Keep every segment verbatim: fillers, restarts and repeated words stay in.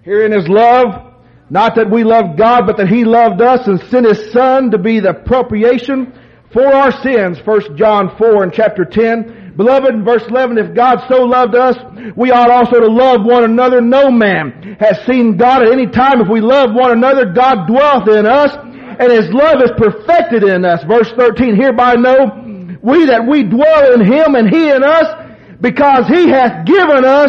Herein is love, not that we loved God, but that He loved us and sent His Son to be the propitiation for our sins. First John four and chapter ten. Beloved, in verse eleven, if God so loved us, we ought also to love one another. No man has seen God at any time. If we love one another, God dwelleth in us, and His love is perfected in us. Verse thirteen, hereby know we that we dwell in Him and He in us, because He hath given us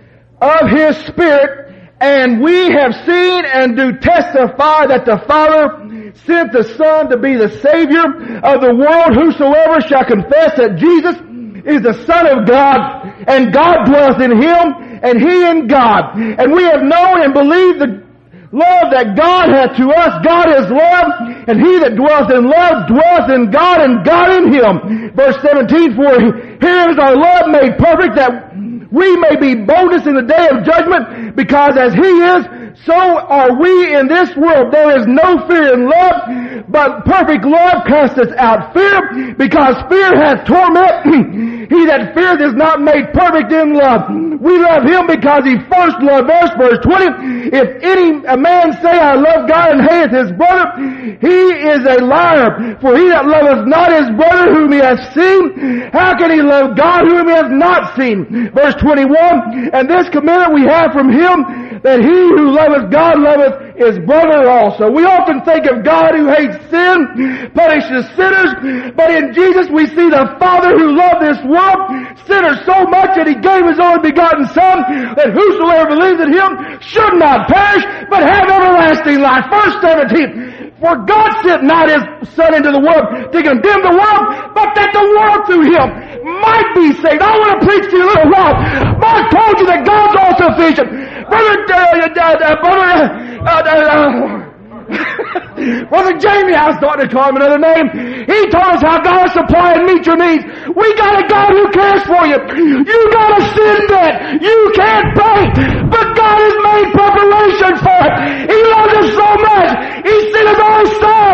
of His Spirit, and we have seen and do testify that the Father sent the Son to be the Savior of the world. Whosoever shall confess that Jesus is the Son of God, and God dwelleth in Him, and He in God. And we have known and believed the love that God hath to us. God is love, and He that dwelleth in love dwelleth in God, and God in Him. Verse seventeen, for here is our love made perfect, that we may be boldness in the day of judgment, because as He is, so are we in this world. There is no fear in love, but perfect love casteth out fear, because fear hath torment. He that feareth is not made perfect in love. We love Him because He first loved us. Verse twenty, if any a man say, I love God, and hateth his brother, he is a liar. For he that loveth not his brother whom he hath seen, how can he love God whom he hath not seen? Verse twenty-one, and this commandment we have from Him, that he who loveth God loveth his brother also. We often think of God who hates sin, punishes sinners, but in Jesus we see the Father who loved this world, sinners so much that He gave His only begotten Son, that whosoever believes in Him should not perish, but have everlasting life. Verse seventeen, for God sent not His Son into the world to condemn the world, but that the world through Him might be saved. I want to preach to you a little while. Mark told you that God's all sufficient. Brother, uh, uh, uh, brother, uh, uh, uh, Brother Jamie, I was starting to call him another name. He told us how God will supply and meet your needs. We got a God who cares for you. You got a sin debt. You can't pay, but God has made preparation for it. He loves us so much. He sent His only Son.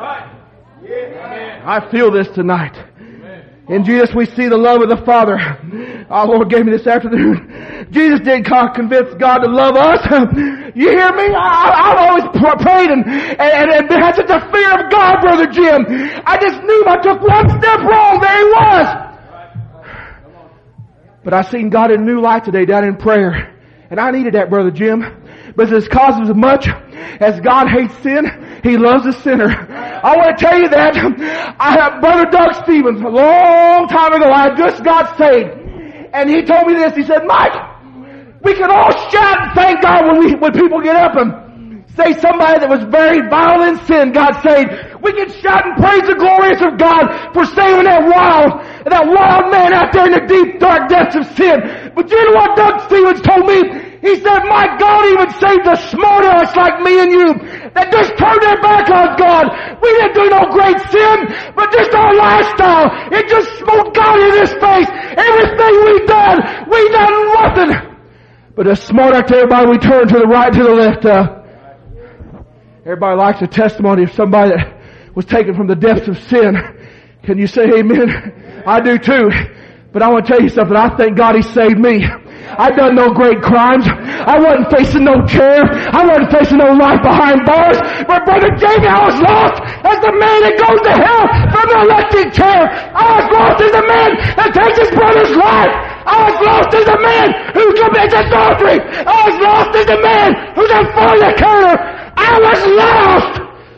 I feel this tonight. In Jesus we see the love of the Father. Our Lord gave me this afternoon. Jesus did convince God to love us. You hear me? I, I've always prayed and, and, and had such a fear of God, Brother Jim. I just knew if I took one step wrong, there He was. But I seen God in a new light today down in prayer. And I needed that, Brother Jim. But it's because as much as God hates sin, He loves a sinner. I want to tell you that I have Brother Doug Stevens a long time ago. I had just got saved, and he told me this. He said, Mike, we can all shout and thank God when we when people get up and say somebody that was very vile in sin got saved. We can shout and praise the glorious of God for saving that wild that wild man out there in the deep dark depths of sin. But you know what Doug Stevens told me? He said, my God even saved the smart ass like me and you that just turned their back on God. We didn't do no great sin, but just our lifestyle. It just smote God in His face. Everything we done, we done nothing. But as smart act to everybody, we turn to the right, to the left. Uh, everybody likes a testimony of somebody that was taken from the depths of sin. Can you say amen? I do too. But I want to tell you something. I thank God He saved me. I done no great crimes. I wasn't facing no chair. I wasn't facing no life behind bars. But Brother Jamie, I was lost as the man that goes to hell from the electric chair. I was lost as the man that takes his brother's life. I was lost as the man who commits adultery. I was lost as the man who's a fornicator. I was lost.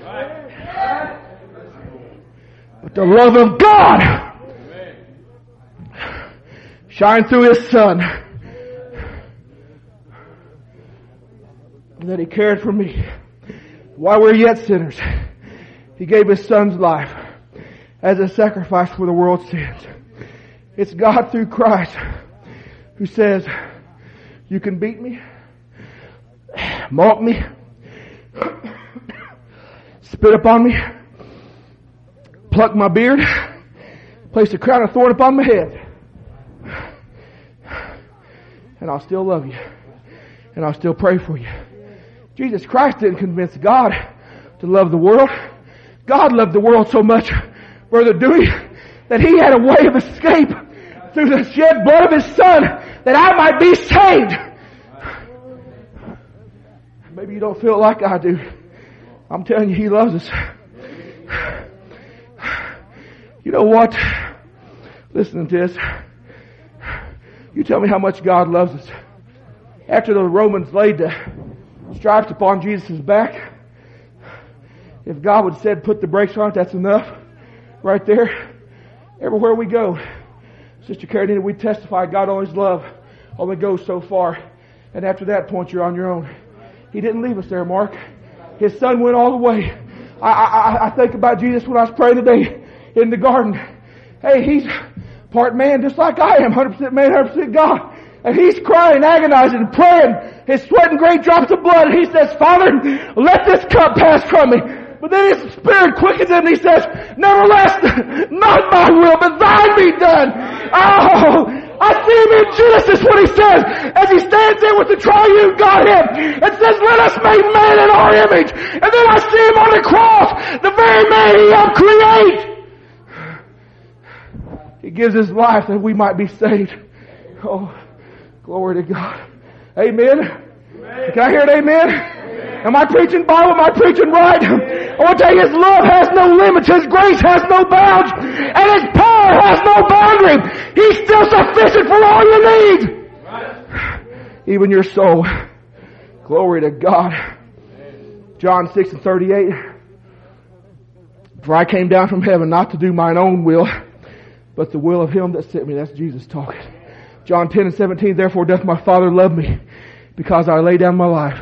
But the love of God shined through His Son. And that He cared for me. While we were yet sinners, He gave His Son's life as a sacrifice for the world's sins. It's God through Christ who says, you can beat me, mock me, spit upon me, pluck my beard, place a crown of thorn upon my head, and I'll still love you, and I'll still pray for you. Jesus Christ didn't convince God to love the world. God loved the world so much, Brother Dewey, that He had a way of escape through the shed blood of His Son that I might be saved. Maybe you don't feel it like I do. I'm telling you, He loves us. You know what? Listen to this. You tell me how much God loves us. After the Romans laid the stripes upon Jesus' back, if God would have said, put the brakes on it, that's enough. Right there. Everywhere we go, Sister Carolina, we testify God always love only goes so far. And after that point, you're on your own. He didn't leave us there, Mark. His Son went all the way. I, I, I think about Jesus when I was praying today in the garden. Hey, He's part man just like I am, one hundred percent man, one hundred percent God. And He's crying, agonizing, and praying. His sweating great drops of blood. And He says, Father, let this cup pass from me. But then His Spirit quickens Him and He says, nevertheless, not my will, but Thine be done. Oh, I see Him in Genesis when He says, as He stands there with the triune Godhead, and says, let us make man in our image. And then I see Him on the cross, the very man He helped create. He gives His life that we might be saved. Oh, glory to God. Amen. Amen. Can I hear it? Amen? Amen. Am I preaching Bible? Am I preaching right? Amen. I want to tell you, His love has no limits. His grace has no bounds. And His power has no boundary. He's still sufficient for all your needs. Right. Even your soul. Glory to God. John six and thirty-eight. For I came down from heaven not to do mine own will, but the will of Him that sent me. That's Jesus talking. John ten and seventeen, therefore doth my Father love me, because I lay down my life,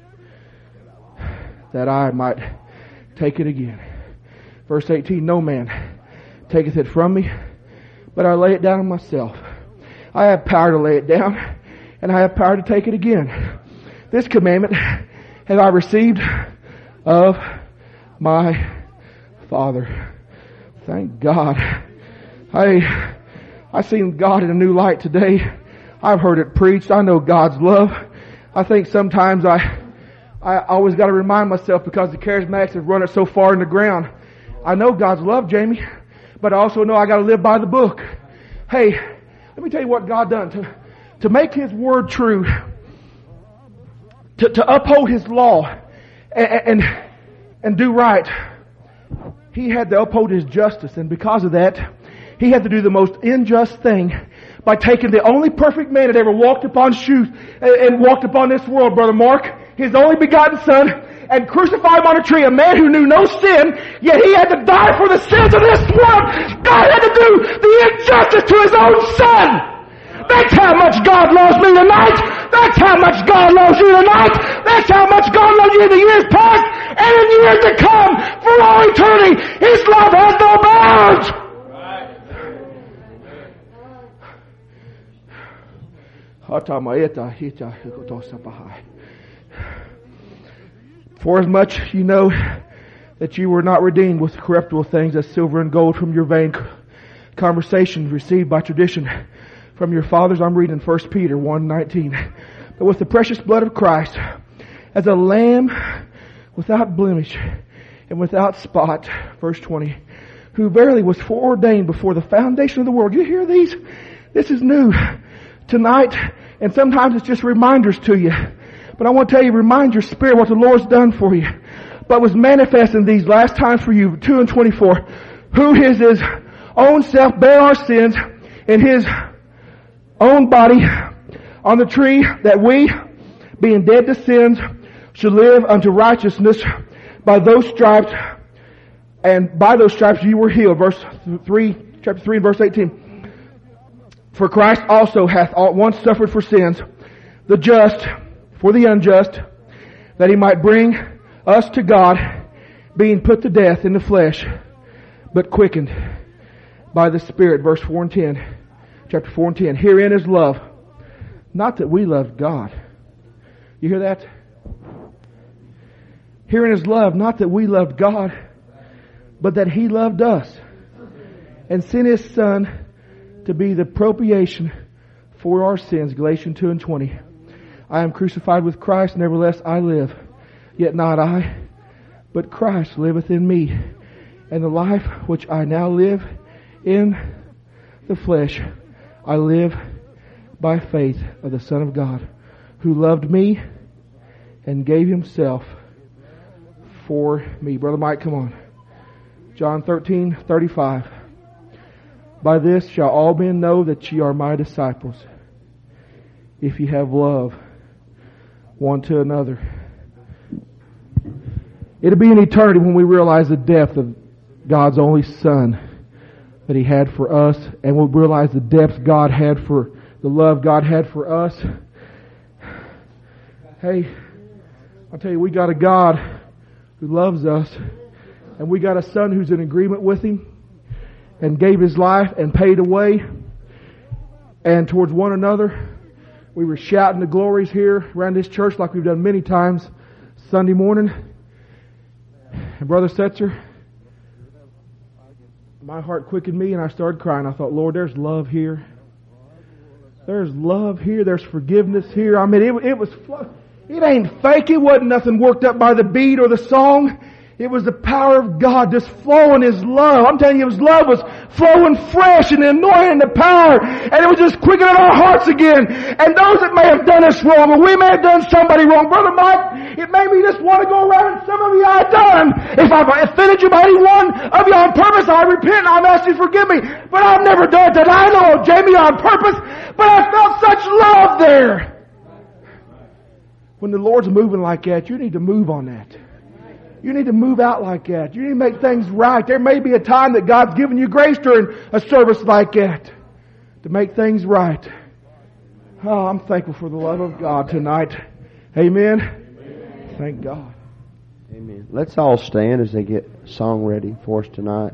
that I might take it again. Verse eighteen, no man taketh it from me, but I lay it down of myself. I have power to lay it down, and I have power to take it again. This commandment have I received of my Father. Thank God. I I seen God in a new light today. I've heard it preached. I know God's love. I think sometimes I I always got to remind myself, because the charismatics have run it so far in the ground. I know God's love, Jamie, but I also know I got to live by the book. Hey, let me tell you what God done to to make His word true, to to uphold His law, and and, and do right. He had to uphold His justice, and because of that, He had to do the most unjust thing by taking the only perfect man that ever walked upon shoes and walked upon this world, Brother Mark, His only begotten Son, and crucify Him on a tree, a man who knew no sin, yet He had to die for the sins of this world. God had to do the injustice to His own Son. That's how much God loves me tonight. That's how much God loves you tonight. That's how much God loves you in the years past and in years to come for all eternity. His love has no bounds. For as much you know that you were not redeemed with corruptible things as silver and gold from your vain conversation received by tradition from your fathers. I'm reading First Peter one nineteen. But with the precious blood of Christ, as a lamb without blemish and without spot, verse twenty, who verily was foreordained before the foundation of the world. You hear these? This is new tonight, and sometimes it's just reminders to you. But I want to tell you, remind your spirit what the Lord's done for you. But was manifest in these last times for you, two and twenty-four, who His His own self bare our sins in His own body on the tree, that we, being dead to sins, should live unto righteousness. By those stripes, and by those stripes you were healed. Verse three, chapter three and verse eighteen. For Christ also hath once suffered for sins, the just for the unjust, that He might bring us to God, being put to death in the flesh, but quickened by the Spirit. Verse four and ten. Chapter four and ten. Herein is love. Not that we loved God. You hear that? Herein is love, not that we loved God, but that He loved us and sent His Son to be the propitiation for our sins. Galatians two and twenty. I am crucified with Christ, nevertheless I live. Yet not I, but Christ liveth in me. And the life which I now live in the flesh, I live by faith of the Son of God, who loved me and gave Himself for me. Brother Mike, come on. John thirteen thirty-five. By this shall all men know that ye are my disciples, if ye have love one to another. It'll be an eternity when we realize the depth of God's only Son that He had for us, and we'll realize the depth God had for, the love God had for us. Hey, I'll tell you, we got a God who loves us, and we got a Son who's in agreement with Him and gave His life and paid away. And towards one another, we were shouting the glories here around this church like we've done many times Sunday morning. And Brother Setzer, my heart quickened me and I started crying. I thought, Lord, there's love here. There's love here. There's forgiveness here. I mean, it, it was, it ain't fake. It wasn't nothing worked up by the beat or the song. It was the power of God just flowing His love. I'm telling you, His love was flowing fresh and anointing and the power. And it was just quickening our hearts again. And those that may have done us wrong, or we may have done somebody wrong, Brother Mike, it made me just want to go around and some of you I've done. If I've offended you by any one of you on purpose, I repent and I'm asking you to forgive me. But I've never done that. I know, Jamie, on purpose, but I felt such love there. When the Lord's moving like that, you need to move on that. You need to move out like that. You need to make things right. There may be a time that God's given you grace during a service like that to make things right. Oh, I'm thankful for the love of God tonight. Amen. Amen. Thank God. Amen. Let's all stand as they get song ready for us tonight.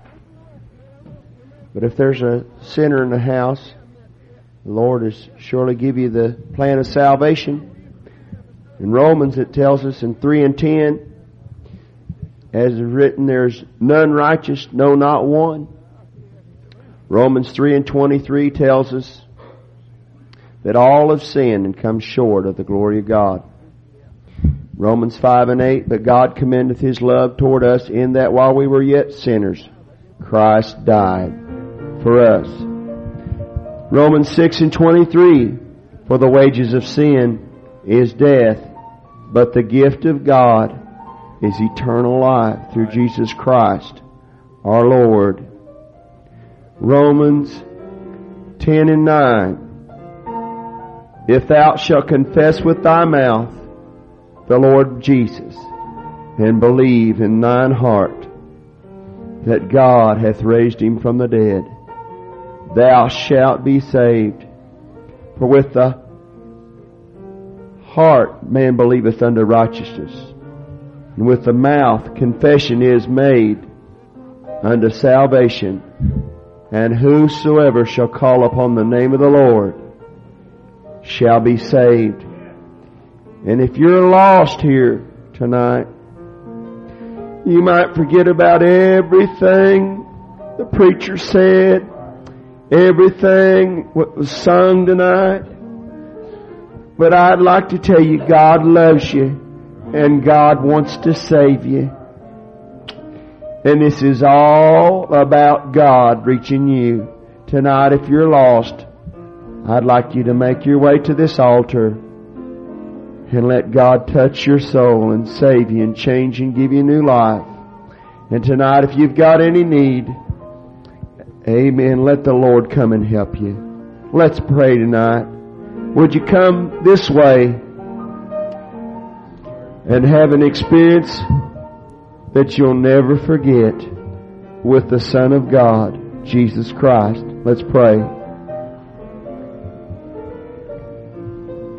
But if there's a sinner in the house, the Lord has surely give you the plan of salvation. In Romans it tells us in three and ten, as is written, there's none righteous, no, not one. Romans three and twenty-three tells us that all have sinned and come short of the glory of God. Romans five and eight, but God commendeth His love toward us in that while we were yet sinners, Christ died for us. Romans six and twenty-three, for the wages of sin is death, but the gift of God is eternal life through Jesus Christ our Lord. Romans ten and nine. If thou shalt confess with thy mouth the Lord Jesus, and believe in thine heart that God hath raised Him from the dead, thou shalt be saved. For with the heart man believeth unto righteousness, and with the mouth confession is made unto salvation. And whosoever shall call upon the name of the Lord shall be saved. And if you're lost here tonight, you might forget about everything the preacher said, everything what was sung tonight. But I'd like to tell you, God loves you. And God wants to save you. And this is all about God reaching you. Tonight, if you're lost, I'd like you to make your way to this altar and let God touch your soul and save you and change and give you new life. And tonight, if you've got any need, amen, let the Lord come and help you. Let's pray tonight. Would you come this way and have an experience that you'll never forget with the Son of God, Jesus Christ? Let's pray.